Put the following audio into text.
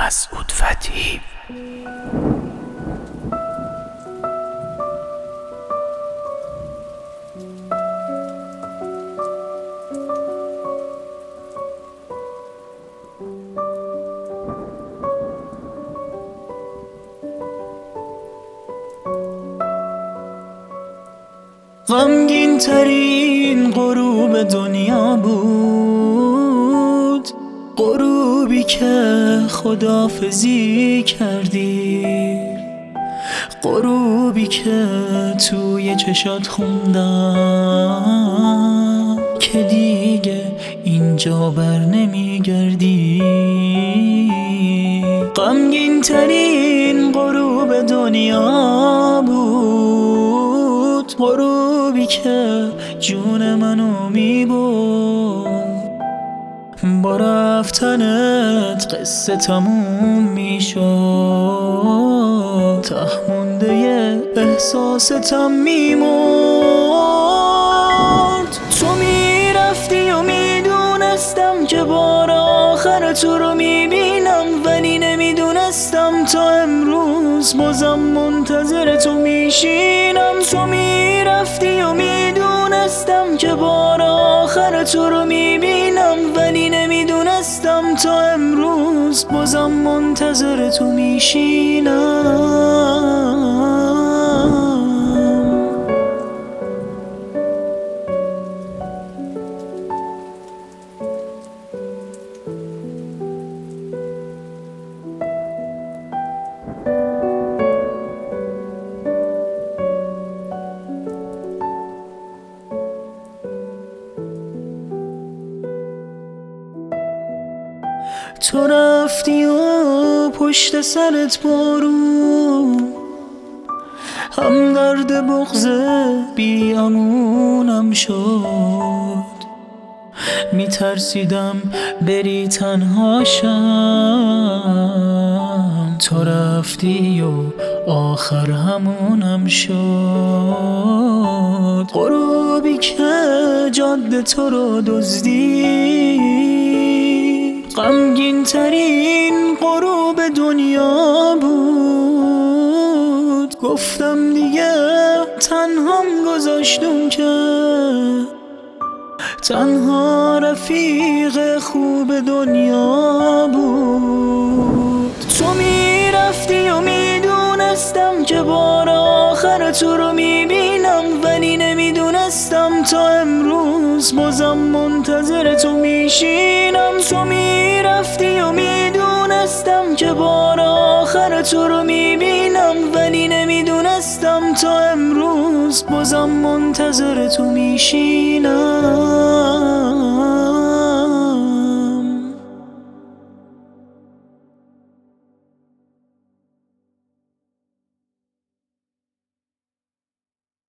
مسعود فتحی. غمگین ترین غروب دنیا بود، غروبی که خداحافظی کردی، غروبی که توی چشات خوندم که دیگه اینجا بر نمیگردی. غمگین ترین غروب دنیا بود، غروبی که جون منو میبرد. با رفتنت قصه تموم میشد، ته مونده احساستم میمرد. تو میرفتی و میدونستم که بار آخر تو رو میبینم، ولی نمیدونستم تا امروز بازم منتظر تو میشینم. تو میرفتی و میدونستم که بار آخر تو رو میبینم، ولی نمیدونستم تا امروز بازم منتظر تو میشینم. تو رفتی و پشت سرت بارون، هم درد بغض بیامونم شد. میترسیدم بری تنهاشم، تو رفتی و آخر همونم شد. غروبی که جاده تو رو دزدید، غمگین ترین غروب دنیا بود. گفتم دیگه تنهام گذاشتم که تنها رفیق خوب دنیا بود. تو میرفتی و میدونستم که بار آخر تو رو میبینم، ولی نمیدونستم تا امروز بازم منتظر تو میشینم. تو میرفتی و میدونستم که بار آخر تو رو میبینم، ولی نمیدونستم تا امروز بازم منتظر تو میشینم.